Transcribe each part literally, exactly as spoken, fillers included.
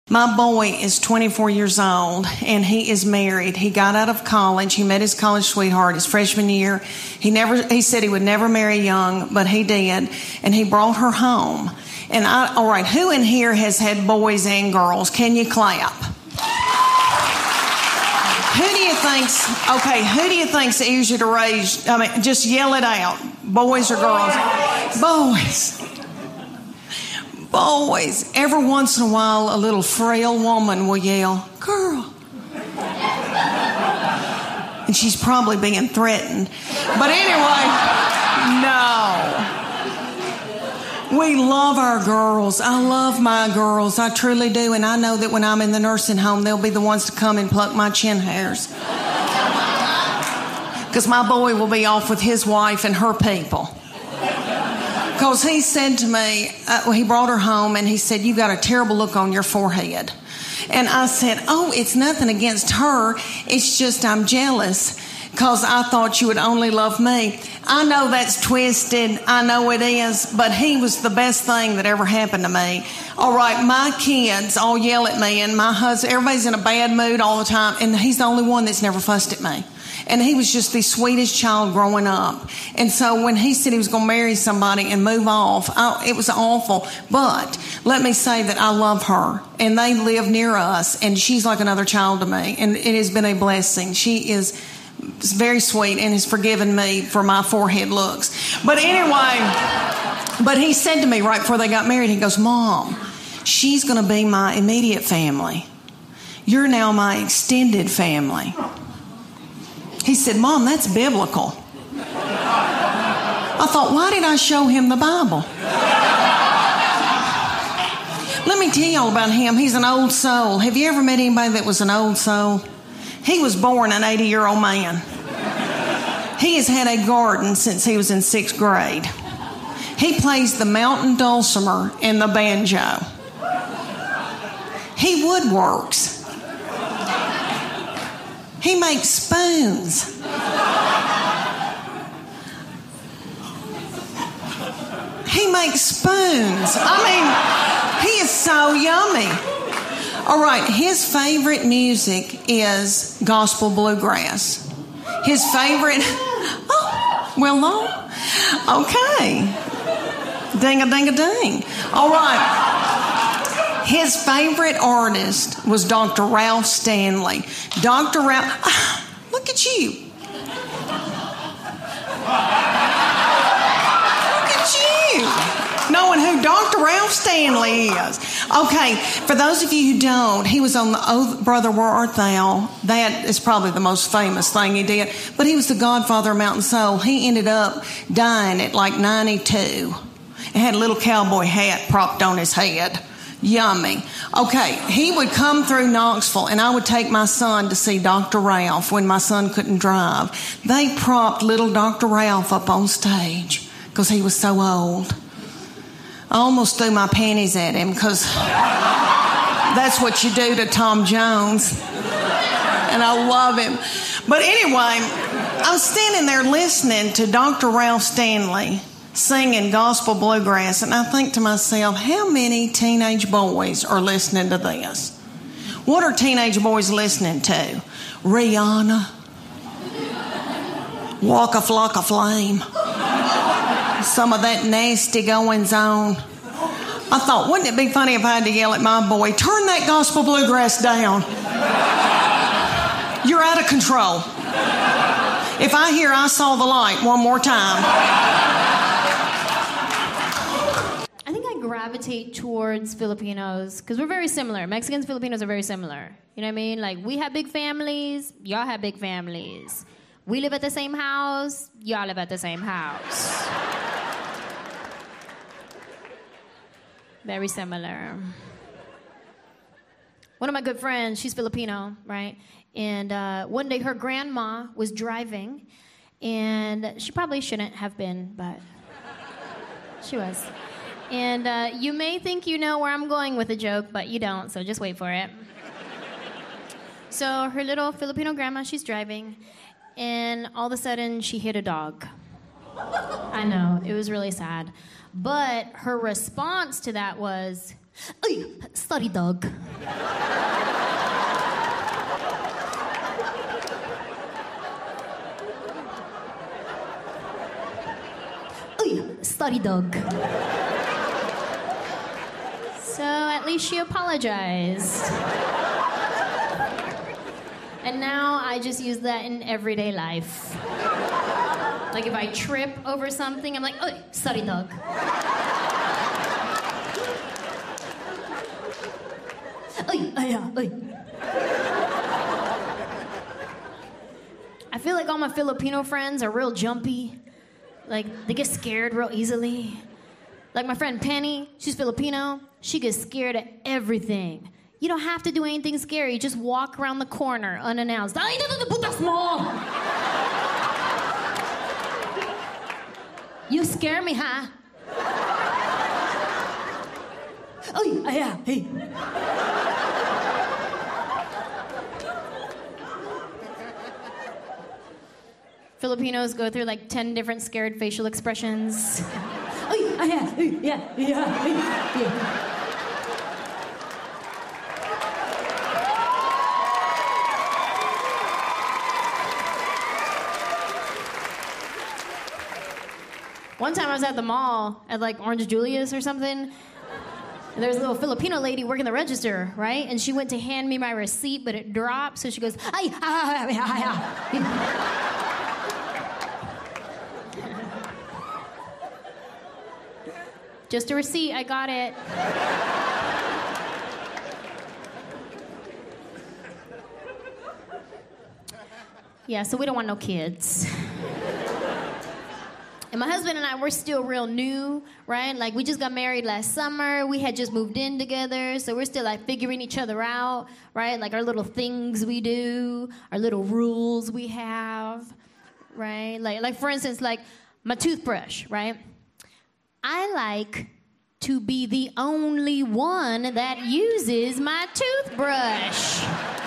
My boy is twenty-four years old, and he is married. He got out of college. He met his college sweetheart his freshman year. He never. He said he would never marry young, but he did, and he brought her home. And I, all right, who in here has had boys and girls? Can you clap? Who do you think's okay? Who do you think's easier to raise? I mean, just yell it out, boys or girls? Boys. Boys. Every once in a while, a little frail woman will yell, "Girl," and she's probably being threatened. But anyway, no. We love our girls. I love my girls. I truly do. And I know that when I'm in the nursing home, they'll be the ones to come and pluck my chin hairs. Because my boy will be off with his wife and her people. Because he said to me, uh, well, he brought her home and he said, "You've got a terrible look on your forehead." And I said, "Oh, it's nothing against her. It's just I'm jealous because I thought you would only love me." I know that's twisted. I know it is. But he was the best thing that ever happened to me. All right, my kids all yell at me, and my husband, everybody's in a bad mood all the time, and he's the only one that's never fussed at me. And he was just the sweetest child growing up. And so when he said he was going to marry somebody and move off, I, it was awful. But let me say that I love her. And they live near us. And she's like another child to me. And it has been a blessing. She is very sweet and has forgiven me for my forehead looks. But anyway, but he said to me right before they got married, he goes, "Mom, she's going to be my immediate family. You're now my extended family." He said, "Mom, that's biblical." I thought, why did I show him the Bible? Let me tell you all about him. He's an old soul. Have you ever met anybody that was an old soul? He was born an eighty-year-old man. He has had a garden since he was in sixth grade. He plays the mountain dulcimer and the banjo. He woodworks. He makes spoons. He makes spoons. I mean, he is so yummy. All right, his favorite music is gospel bluegrass. His favorite... Oh, well, no. Okay. Ding-a-ding-a-ding. All right. His favorite artist was Doctor Ralph Stanley. Doctor Ralph... Ah, look at you. Look at you. Knowing who Doctor Ralph Stanley is. Okay, for those of you who don't, he was on the Oh Brother Where Art Thou. That is probably the most famous thing he did. But he was the godfather of Mountain Soul. He ended up dying at like ninety-two. He had a little cowboy hat propped on his head. Yummy. Okay, he would come through Knoxville, and I would take my son to see Doctor Ralph when my son couldn't drive. They propped little Doctor Ralph up on stage because he was so old. I almost threw my panties at him because that's what you do to Tom Jones. And I love him. But anyway, I was standing there listening to Doctor Ralph Stanley singing gospel bluegrass, and I think to myself, how many teenage boys are listening to this? What are teenage boys listening to? Rihanna, Walk a Flock of Flame, some of that nasty goings on. I thought, wouldn't it be funny if I had to yell at my boy, "Turn that gospel bluegrass down. You're out of control." If I hear "I Saw the Light" one more time. Gravitate towards Filipinos because we're very similar. Mexicans, Filipinos are very similar. You know what I mean? Like, we have big families, y'all have big families. We live at the same house, y'all live at the same house. Very similar. One of my good friends, she's Filipino, right? And uh, one day her grandma was driving, and she probably shouldn't have been, but she was. And uh, you may think you know where I'm going with the joke, but you don't, so just wait for it. So her little Filipino grandma, she's driving, and all of a sudden she hit a dog. I know, it was really sad. But her response to that was, "Ay, sorry, dog." sorry, dog. So at least she apologized. And now I just use that in everyday life. Like if I trip over something, I'm like, oh, sorry, dog. Oy, oy, oy. I feel like all my Filipino friends are real jumpy. Like, they get scared real easily. Like my friend Penny, she's Filipino. She gets scared at everything. You don't have to do anything scary. Just walk around the corner unannounced. Ay, dito putas mo! You scare me, huh? Oh, yeah, hey. Filipinos go through like ten different scared facial expressions. Oh, yeah, yeah, yeah, yeah. One time I was at the mall at like Orange Julius or something. And there was a little Filipino lady working the register, right? And she went to hand me my receipt, but it dropped. So she goes, ay, ay, ay, ay, ay. Just a receipt, I got it. Yeah, so we don't want no kids. And my husband and I, we're still real new, right? Like, we just got married last summer. We had just moved in together, so we're still, like, figuring each other out, right? Like, our little things we do, our little rules we have, right? Like, like for instance, like, my toothbrush, right? I like to be the only one that uses my toothbrush.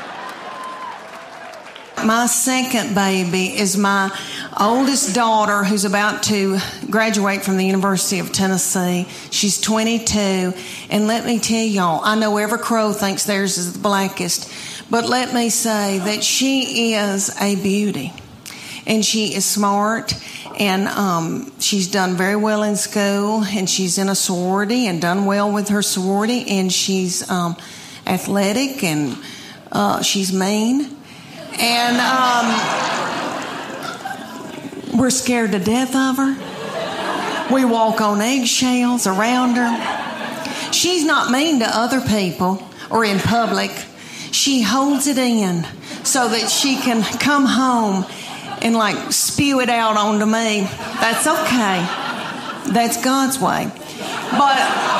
My second baby is my oldest daughter, who's about to graduate from the University of Tennessee. She's twenty-two. And let me tell y'all, I know every crow thinks theirs is the blackest, but let me say that she is a beauty. And she is smart, and um, she's done very well in school, and she's in a sorority and done well with her sorority, and she's um, athletic, and uh, she's mean. And um, we're scared to death of her. We walk on eggshells around her. She's not mean to other people or in public. She holds it in so that she can come home and like spew it out onto me. That's okay. That's God's way. But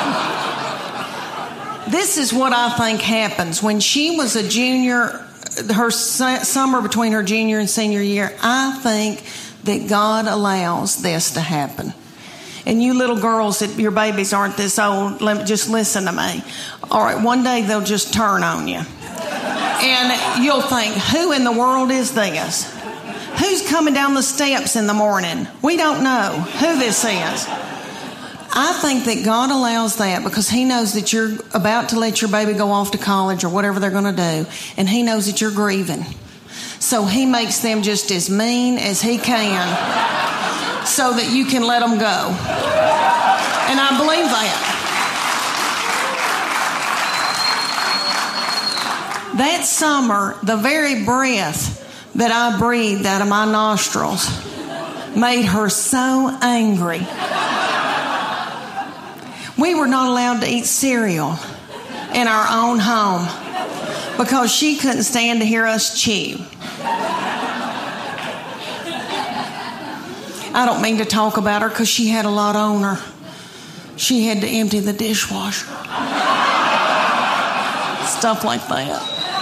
this is what I think happens. When she was a junior, her summer between her junior and senior year, I think that God allows this to happen. And you little girls, that your babies aren't this old, let, just listen to me. All right, one day they'll just turn on you. And you'll think, who in the world is this? Who's coming down the steps in the morning? We don't know who this is. I think that God allows that because He knows that you're about to let your baby go off to college or whatever they're going to do, and He knows that you're grieving. So He makes them just as mean as He can so that you can let them go. And I believe that. That summer, the very breath that I breathed out of my nostrils made her so angry. We were not allowed to eat cereal in our own home because she couldn't stand to hear us chew. I don't mean to talk about her because she had a lot on her. She had to empty the dishwasher. Stuff like that.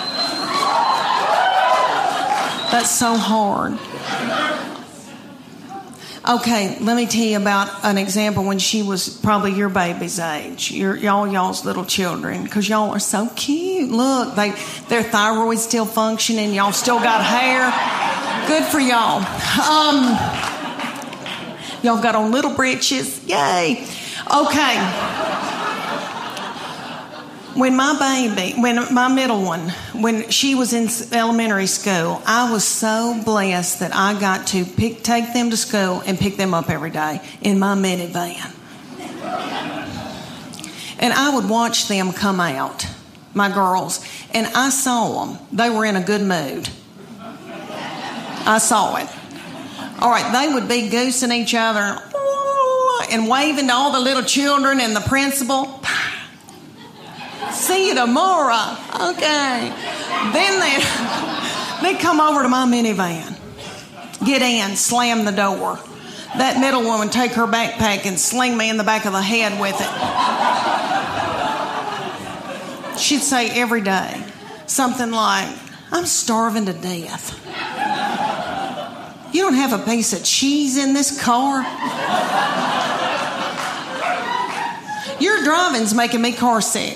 That's so hard. Okay, let me tell you about an example when she was probably your baby's age, your, y'all, y'all's little children, because y'all are so cute. Look, they, their thyroid's still functioning. Y'all still got hair. Good for y'all. Um, y'all got on little breeches. Yay. Okay. When my baby, when my middle one, when she was in elementary school, I was so blessed that I got to pick, take them to school and pick them up every day in my minivan. And I would watch them come out, my girls, and I saw them. They were in a good mood. I saw it. All right, they would be goosing each other and waving to all the little children and the principal. See you tomorrow. Okay. Then they'd, they'd come over to my minivan, get in, slam the door. That middle one would take her backpack and sling me in the back of the head with it. She'd say every day something like, I'm starving to death. You don't have a piece of cheese in this car? Your driving's making me car sick.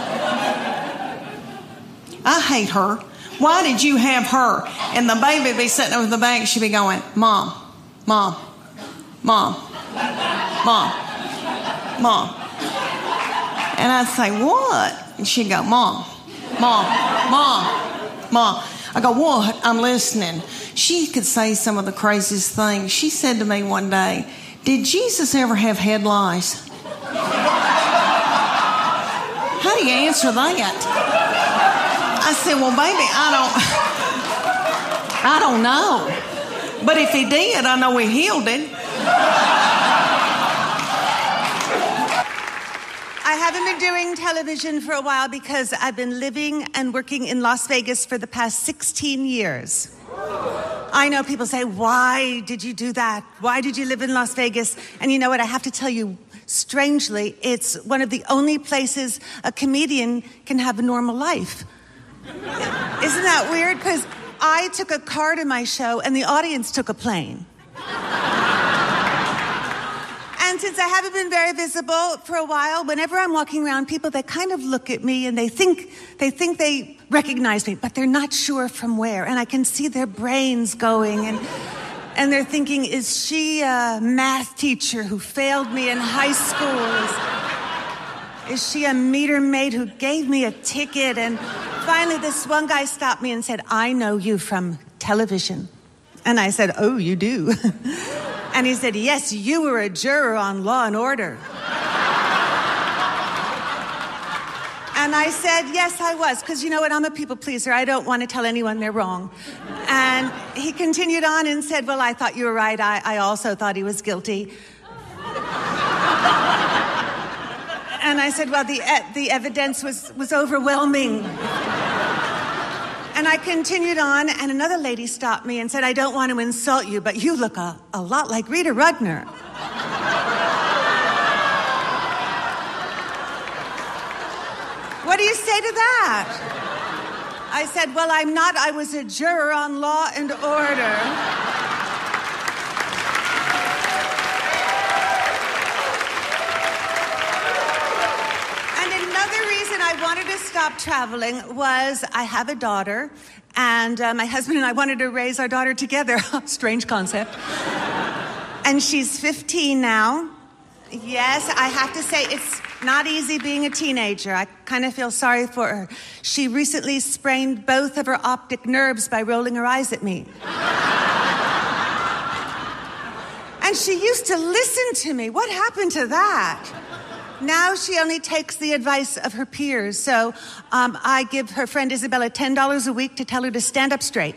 I hate her. Why did you have her? And the baby would be sitting over the back. She'd be going, Mom, Mom, Mom, Mom, Mom. And I'd say, what? And she'd go, Mom, Mom, Mom, Mom. I go, what? I'm listening. She could say some of the craziest things. She said to me one day, did Jesus ever have head lice? How do you answer that? I said, well, baby, I don't, I don't know. But if he did, I know he healed it. I haven't been doing television for a while because I've been living and working in Las Vegas for the past sixteen years. I know people say, why did you do that? Why did you live in Las Vegas? And you know what? I have to tell you, strangely, it's one of the only places a comedian can have a normal life. Isn't that weird? Because I took a car to my show and the audience took a plane. And since I haven't been very visible for a while, whenever I'm walking around, people, they kind of look at me and they think they think they recognize me, but they're not sure from where. And I can see their brains going and and they're thinking, is she a math teacher who failed me in high school? Is, is she a meter maid who gave me a ticket? And finally, this one guy stopped me and said, I know you from television. And I said, oh, you do? And he said, yes, you were a juror on Law and Order. And I said, yes, I was, because you know what, I'm a people pleaser. I don't want to tell anyone they're wrong. And he continued on and said, well, I thought you were right. I, I also thought he was guilty. And I said, well, the the evidence was, was overwhelming. And I continued on, and another lady stopped me and said, I don't want to insult you, but you look a, a lot like Rita Rudner. What do you say to that? I said, well, I'm not. I was a juror on Law and Order. I wanted to stop traveling was I have a daughter, and uh, my husband and I wanted to raise our daughter together. Strange concept. And she's fifteen now. Yes, I have to say it's not easy being a teenager. I kind of feel sorry for her. She recently sprained both of her optic nerves by rolling her eyes at me. And she used to listen to me. What happened to that? Now she only takes the advice of her peers. So um, I give her friend Isabella ten dollars a week to tell her to stand up straight.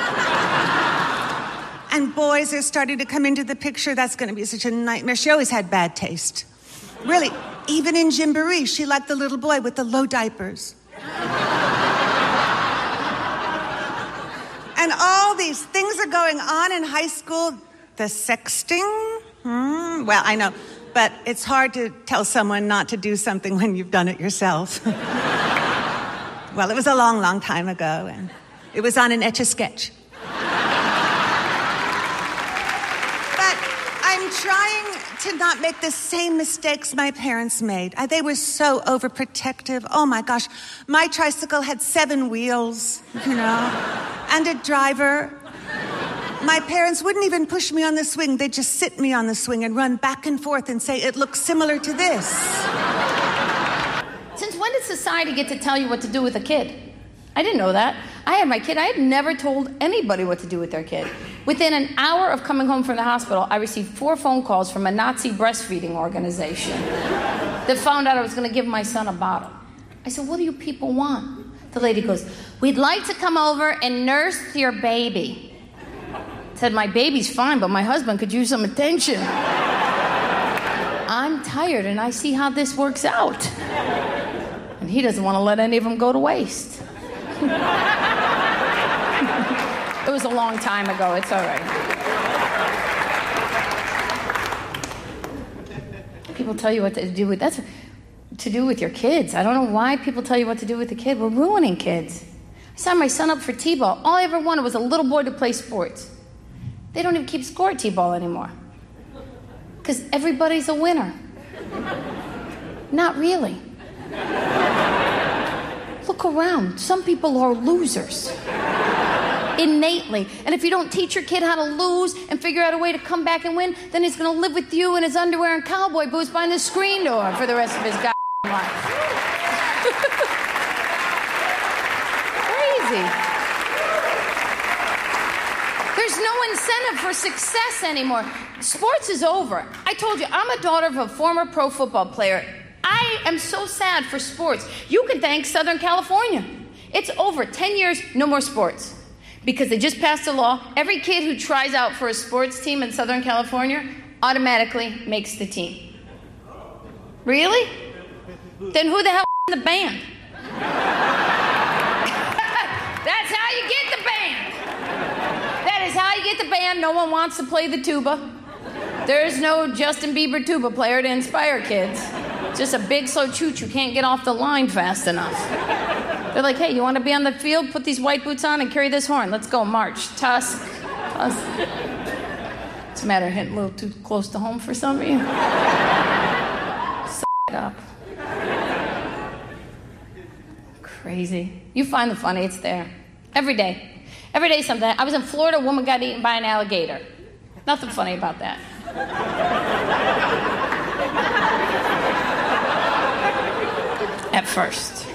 And boys are starting to come into the picture. That's going to be such a nightmare. She always had bad taste. Really, even in Gymboree, she liked the little boy with the low diapers. And all these things are going on in high school. The sexting? Hmm, well, I know. But it's hard to tell someone not to do something when you've done it yourself. Well, it was a long, long time ago, and it was on an Etch-a-Sketch. But I'm trying to not make the same mistakes my parents made. They were so overprotective. Oh, my gosh. My tricycle had seven wheels, you know, and a driver. My parents wouldn't even push me on the swing. They'd just sit me on the swing and run back and forth and say, it looks similar to this. Since when did society get to tell you what to do with a kid? I didn't know that. I had my kid. I had never told anybody what to do with their kid. Within an hour of coming home from the hospital, I received four phone calls from a Nazi breastfeeding organization that found out I was going to give my son a bottle. I said, what do you people want? The lady goes, we'd like to come over and nurse your baby. I said, my baby's fine, but my husband could use some attention. I'm tired, and I see how this works out. And he doesn't want to let any of them go to waste. It was a long time ago. It's all right. People tell you what to do with that's to do with your kids. I don't know why people tell you what to do with the kid. We're ruining kids. I signed my son up for T-ball. All I ever wanted was a little boy to play sports. They don't even keep score at T-ball anymore. Because everybody's a winner. Not really. Look around. Some people are losers. Innately. And if you don't teach your kid how to lose and figure out a way to come back and win, then he's going to live with you in his underwear and cowboy boots behind the screen door for the rest of his goddamn life. Crazy. There's no incentive for success anymore. Sports is over. I told you, I'm a daughter of a former pro football player. I am so sad for sports. You can thank Southern California. It's over. ten years, no more sports. Because they just passed a law. Every kid who tries out for a sports team in Southern California automatically makes the team. Really? Then who the hell is in the band? That's how you get the band. That is how you get the band. No one wants to play the tuba. There's no Justin Bieber tuba player to inspire kids. Just a big, slow choo-choo. Can't get off the line fast enough. They're like, hey, you want to be on the field? Put these white boots on and carry this horn. Let's go, march. Tusk. Tusk. It's a matter of hitting a little too close to home for some of you. Suck it up. Crazy. You find the funny, it's there. Every day. Every day something. I was in Florida, a woman got eaten by an alligator. Nothing funny about that. At first.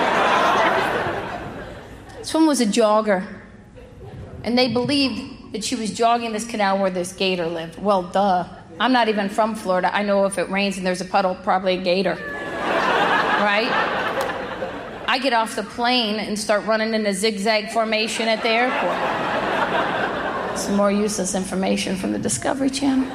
This woman was a jogger, and they believed that she was jogging this canal where this gator lived. Well, duh. I'm not even from Florida. I know if it rains and there's a puddle, probably a gator. Right? I get off the plane and start running in a zigzag formation at the airport. Some more useless information from the Discovery Channel.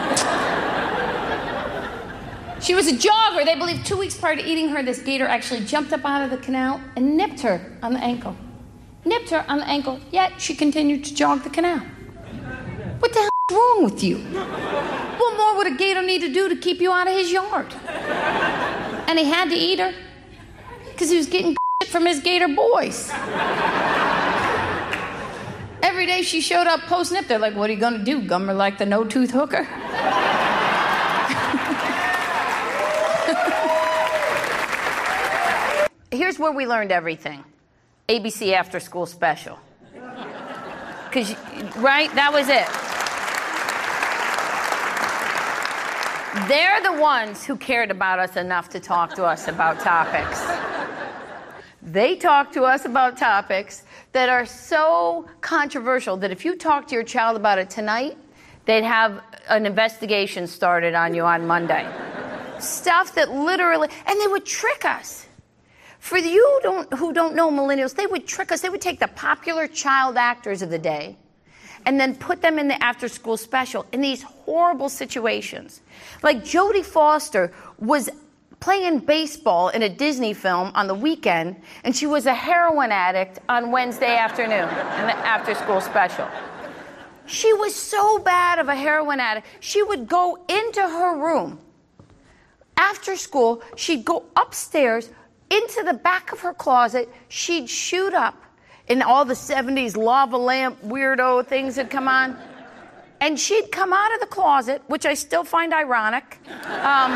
She was a jogger. They believed two weeks prior to eating her, this gator actually jumped up out of the canal and nipped her on the ankle. Nipped her on the ankle, yet she continued to jog the canal. What the hell is wrong with you? What more would a gator need to do to keep you out of his yard? And he had to eat her because he was getting shit from his gator boys. Every day she showed up post-nip. They're like, what are you going to do? Gum her like the no-tooth hooker? Here's where we learned everything. A B C After School Special. Because, right? That was it. They're the ones who cared about us enough to talk to us about topics. They talk to us about topics that are so controversial that if you talk to your child about it tonight, they'd have an investigation started on you on Monday. Stuff that literally, and they would trick us. For you don't, who don't know millennials, they would trick us. They would take the popular child actors of the day and then put them in the after-school special in these horrible situations. Like Jodie Foster was playing baseball in a Disney film on the weekend, and she was a heroin addict on Wednesday afternoon in the after-school special. She was so bad of a heroin addict, she would go into her room. After school, she'd go upstairs, into the back of her closet, she'd shoot up in all the seventies lava lamp weirdo things that come on. And she'd come out of the closet, which I still find ironic. Um,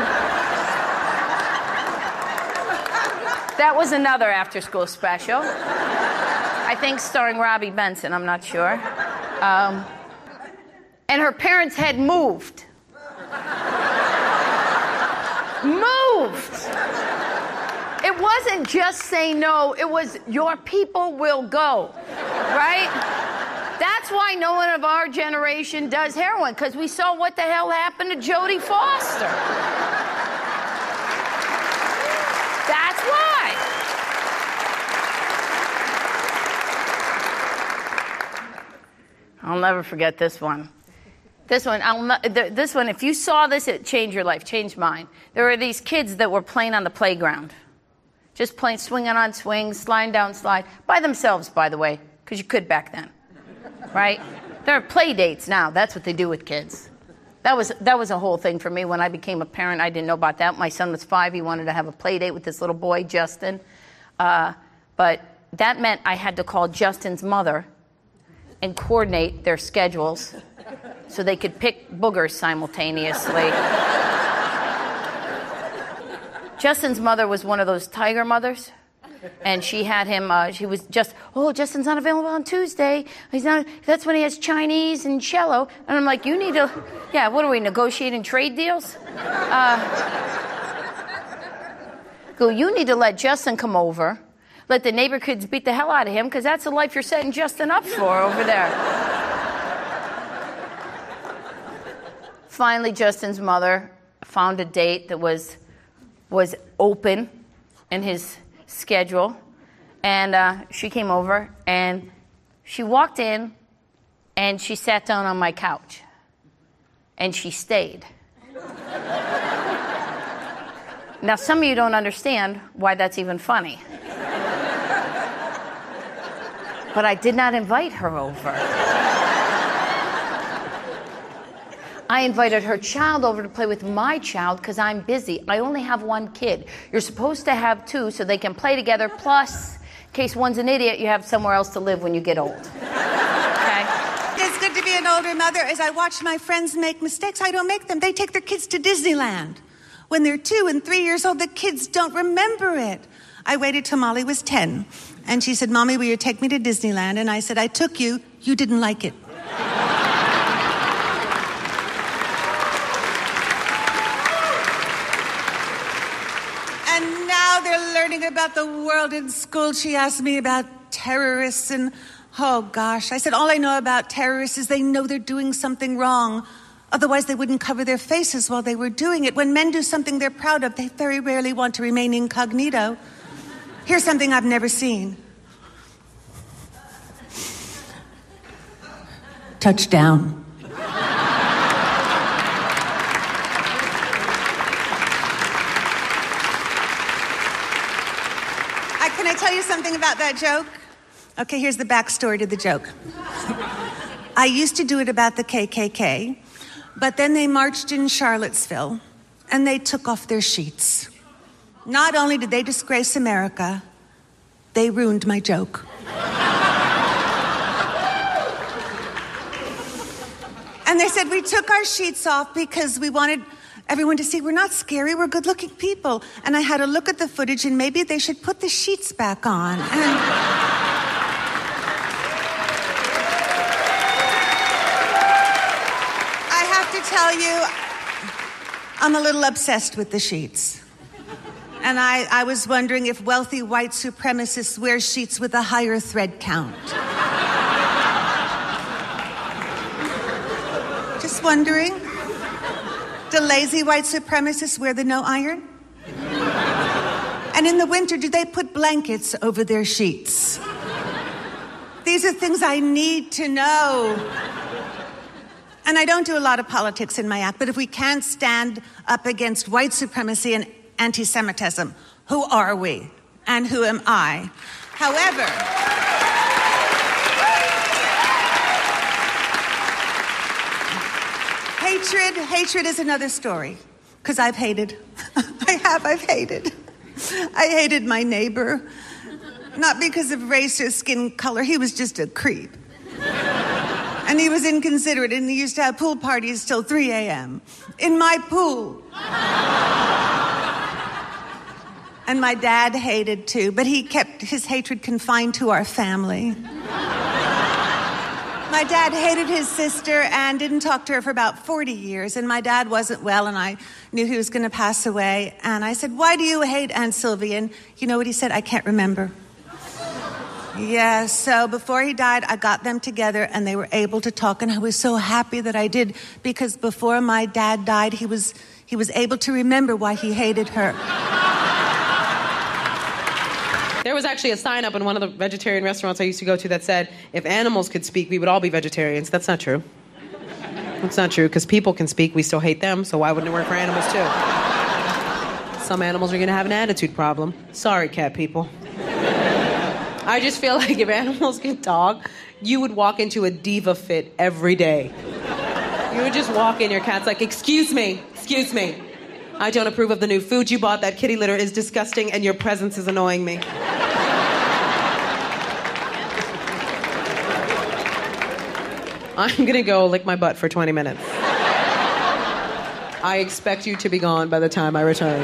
that was another after-school special. I think starring Robbie Benson, I'm not sure. Um, and her parents had moved. Moved! It wasn't just say no, it was your people will go, right? That's why no one of our generation does heroin, because we saw what the hell happened to Jodie Foster. That's why. I'll never forget this one. This one, I'll not, this one, if you saw this, it changed your life, changed mine. There were these kids that were playing on the playground. Just playing, swinging on swings, sliding down slide. By themselves, by the way, because you could back then. Right? There are play dates now. That's what they do with kids. That was, that was a whole thing for me when I became a parent. I didn't know about that. My son was five. He wanted to have a play date with this little boy, Justin. Uh, but that meant I had to call Justin's mother and coordinate their schedules so they could pick boogers simultaneously. Justin's mother was one of those tiger mothers, and she had him, uh, she was just, oh, Justin's not available on Tuesday. He's not, that's when he has Chinese and cello. And I'm like, you need to, yeah, what are we, negotiating trade deals? Uh, go, you need to let Justin come over, let the neighbor kids beat the hell out of him, because that's the life you're setting Justin up for over there. Finally, Justin's mother found a date that was was open in his schedule, and uh, she came over, and she walked in, and she sat down on my couch, and she stayed. Now, some of you don't understand why that's even funny, but I did not invite her over. I invited her child over to play with my child because I'm busy. I only have one kid. You're supposed to have two so they can play together. Plus, in case one's an idiot, you have somewhere else to live when you get old. Okay? It's good to be an older mother. As I watch my friends make mistakes, I don't make them. They take their kids to Disneyland. When they're two and three years old, the kids don't remember it. I waited till Molly was ten. And she said, Mommy, will you take me to Disneyland? And I said, I took you. You didn't like it. They're learning about the world in school. She asked me about terrorists and, oh gosh. I said, all I know about terrorists is they know they're doing something wrong. Otherwise, they wouldn't cover their faces while they were doing it. When men do something they're proud of, they very rarely want to remain incognito. Here's something I've never seen. Touchdown. Can I tell you something about that joke? Okay, here's the backstory to the joke. I used to do it about the K K K, but then they marched in Charlottesville, and they took off their sheets. Not only did they disgrace America, they ruined my joke. And they said, we took our sheets off because we wanted everyone to see we're not scary, we're good-looking people. And I had to look at the footage, and maybe they should put the sheets back on. And I have to tell you, I'm a little obsessed with the sheets. And I, I was wondering if wealthy white supremacists wear sheets with a higher thread count. Just wondering. Do lazy white supremacists wear the no iron? And in the winter, do they put blankets over their sheets? These are things I need to know. And I don't do a lot of politics in my act, but if we can't stand up against white supremacy and anti-Semitism, who are we? And who am I? However, Hatred, hatred is another story, because I've hated. I have, I've hated. I hated my neighbor, not because of race or skin color. He was just a creep. And he was inconsiderate, and he used to have pool parties till three a.m. in my pool. And my dad hated too, but he kept his hatred confined to our family. My dad hated his sister and didn't talk to her for about forty years. And my dad wasn't well, and I knew he was going to pass away. And I said, why do you hate Aunt Sylvie? And you know what he said? I can't remember. Yeah, so before he died, I got them together, and they were able to talk. And I was so happy that I did, because before my dad died, he was, he was able to remember why he hated her. There was actually a sign up in one of the vegetarian restaurants I used to go to that said, if animals could speak, we would all be vegetarians. That's not true. That's not true, because people can speak, we still hate them, so why wouldn't it work for animals too? Some animals are going to have an attitude problem. Sorry, cat people. I just feel like if animals could talk, you would walk into a diva fit every day. You would just walk in, your cat's like, excuse me, excuse me. I don't approve of the new food you bought. That kitty litter is disgusting, and your presence is annoying me. I'm gonna go lick my butt for twenty minutes. I expect you to be gone by the time I return.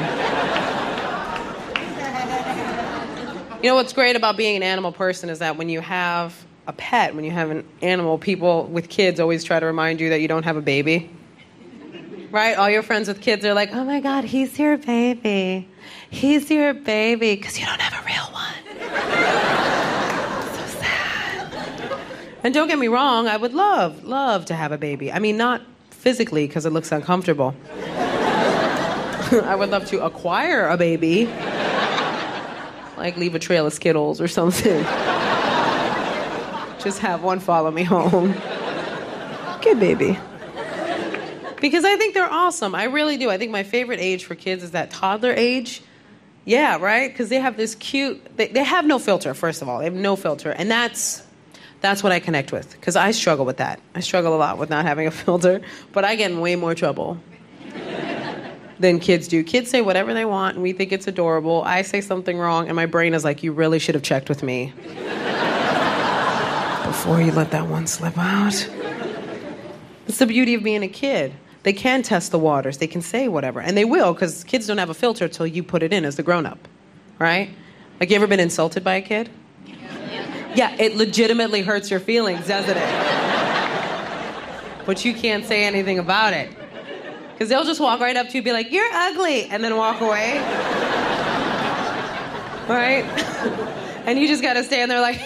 You know what's great about being an animal person is that when you have a pet, when you have an animal, people with kids always try to remind you that you don't have a baby. Right? All your friends with kids are like, oh my God, he's your baby. He's your baby, because you don't have a real one. So sad. And don't get me wrong, I would love, love to have a baby. I mean, not physically, because it looks uncomfortable. I would love to acquire a baby. Like leave a trail of Skittles or something. Just have one follow me home. Good baby. Because I think they're awesome. I really do. I think my favorite age for kids is that toddler age. Yeah, right? Because they have this cute... They, they have no filter, first of all. They have no filter. And that's that's what I connect with. Because I struggle with that. I struggle a lot with not having a filter. But I get in way more trouble than kids do. Kids say whatever they want, and we think it's adorable. I say something wrong, and my brain is like, you really should have checked with me before you let that one slip out. It's the beauty of being a kid. They can test the waters. They can say whatever. And they will, because kids don't have a filter till you put it in as the grown-up. Right? Like, you ever been insulted by a kid? Yeah. Yeah, it legitimately hurts your feelings, doesn't it? But you can't say anything about it. Because they'll just walk right up to you and be like, you're ugly, and then walk away. Right? And you just got to stand there like,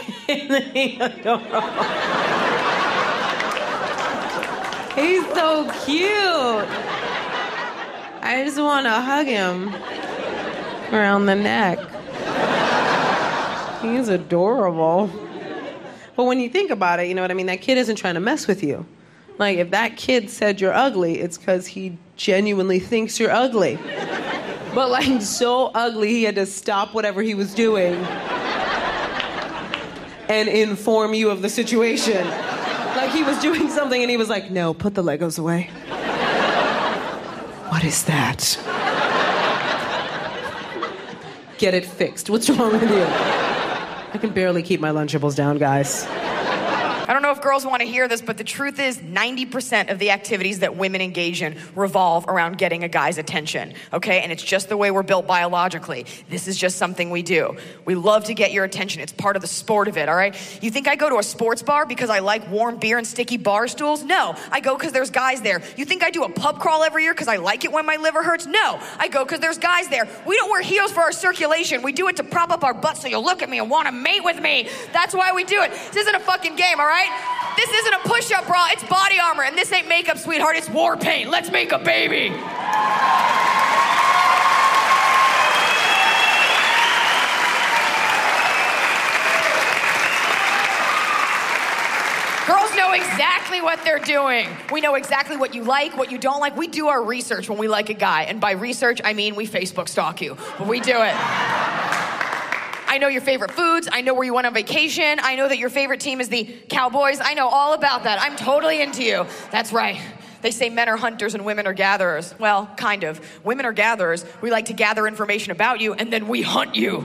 he's so cute. I just want to hug him around the neck. He's adorable. But when you think about it, you know what I mean? That kid isn't trying to mess with you. Like, if that kid said you're ugly, it's because he genuinely thinks you're ugly. But, like, so ugly, he had to stop whatever he was doing and inform you of the situation. Like, he was doing something and he was like, no, put the Legos away. What is that? Get it fixed. What's wrong with you? I can barely keep my Lunchables down, guys. I don't know if girls want to hear this, but the truth is ninety percent of the activities that women engage in revolve around getting a guy's attention, okay? And it's just the way we're built biologically. This is just something we do. We love to get your attention. It's part of the sport of it, all right? You think I go to a sports bar because I like warm beer and sticky bar stools? No, I go because there's guys there. You think I do a pub crawl every year because I like it when my liver hurts? No, I go because there's guys there. We don't wear heels for our circulation. We do it to prop up our butts so you'll look at me and want to mate with me. That's why we do it. This isn't a fucking game, all right? This isn't a push-up bra, it's body armor, and this ain't makeup, sweetheart, it's war paint. Let's make a baby. Girls know exactly what they're doing. We know exactly what you like, what you don't like. We do our research when we like a guy, and by research, I mean we Facebook stalk you, but we do it. I know your favorite foods. I know where you went on vacation. I know that your favorite team is the Cowboys. I know all about that. I'm totally into you. That's right. They say men are hunters and women are gatherers. Well, kind of. Women are gatherers. We like to gather information about you, and then we hunt you.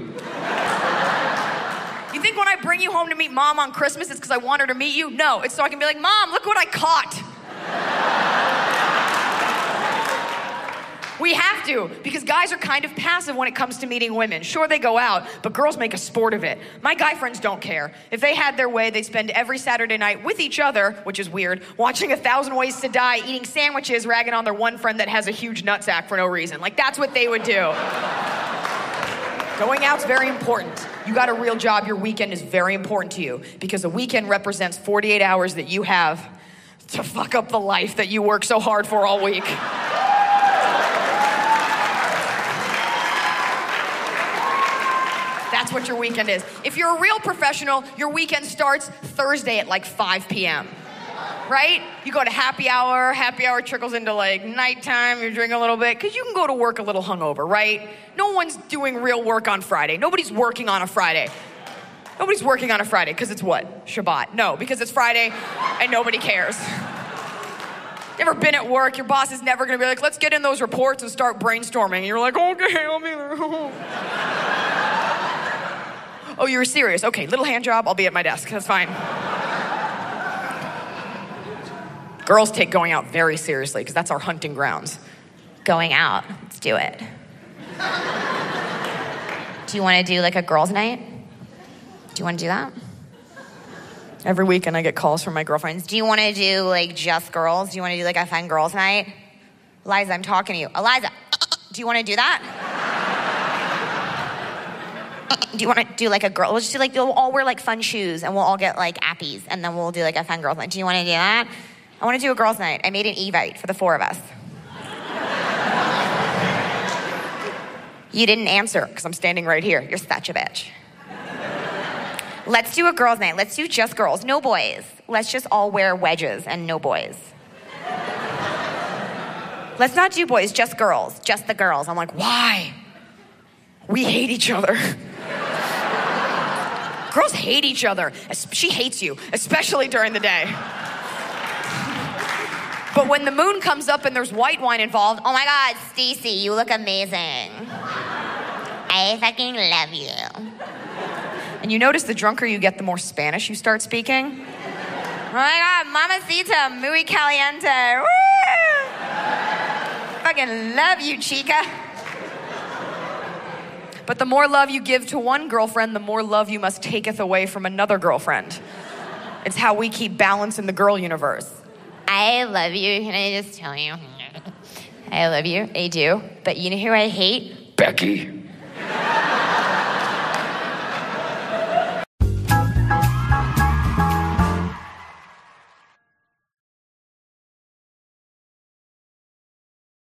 You think when I bring you home to meet Mom on Christmas, it's because I want her to meet you? No, it's so I can be like, Mom, look what I caught. We have to, because guys are kind of passive when it comes to meeting women. Sure, they go out, but girls make a sport of it. My guy friends don't care. If they had their way, they'd spend every Saturday night with each other, which is weird, watching A Thousand Ways to Die, eating sandwiches, ragging on their one friend that has a huge nutsack for no reason. Like, that's what they would do. Going out's very important. You got a real job, your weekend is very important to you, because a weekend represents forty-eight hours that you have to fuck up the life that you work so hard for all week. That's what your weekend is. If you're a real professional, your weekend starts Thursday at like five p.m., right? You go to happy hour, happy hour trickles into like nighttime, you're drinking a little bit, because you can go to work a little hungover, right? No one's doing real work on Friday. Nobody's working on a Friday. Nobody's working on a Friday, because it's what? Shabbat. No, because it's Friday and nobody cares. You ever been at work, your boss is never gonna be like, let's get in those reports and start brainstorming. And you're like, okay, I'll be there. Oh, you were serious? Okay, little hand job, I'll be at my desk, that's fine. Girls take going out very seriously, because that's our hunting grounds. Going out, let's do it. Do you want to do like a girls' night? Do you want to do that? Every weekend I get calls from my girlfriends. Do you want to do like just girls? Do you want to do like a fun girls' night? Eliza, I'm talking to you. Eliza, do you want to do that? Do you want to do like a girl? We'll just do like, we'll all wear like fun shoes and we'll all get like appies and then we'll do like a fun girls' night. Do you want to do that? I want to do a girls' night. I made an Evite for the four of us. You didn't answer, because I'm standing right here. You're such a bitch. Let's do a girls' night. Let's do just girls, no boys. Let's just all wear wedges and no boys. Let's not do boys, just girls, just the girls. I'm like, why? We hate each other. Girls hate each other. She hates you, especially during the day. But when the moon comes up and there's white wine involved, oh my God, Stacy, you look amazing. I fucking love you. And you notice the drunker you get, the more Spanish you start speaking. Oh my God, mamacita, muy caliente. Woo! Fucking love you, chica. But the more love you give to one girlfriend, the more love you must taketh away from another girlfriend. It's how we keep balance in the girl universe. I love you. Can I just tell you? I love you. I do. But you know who I hate? Becky.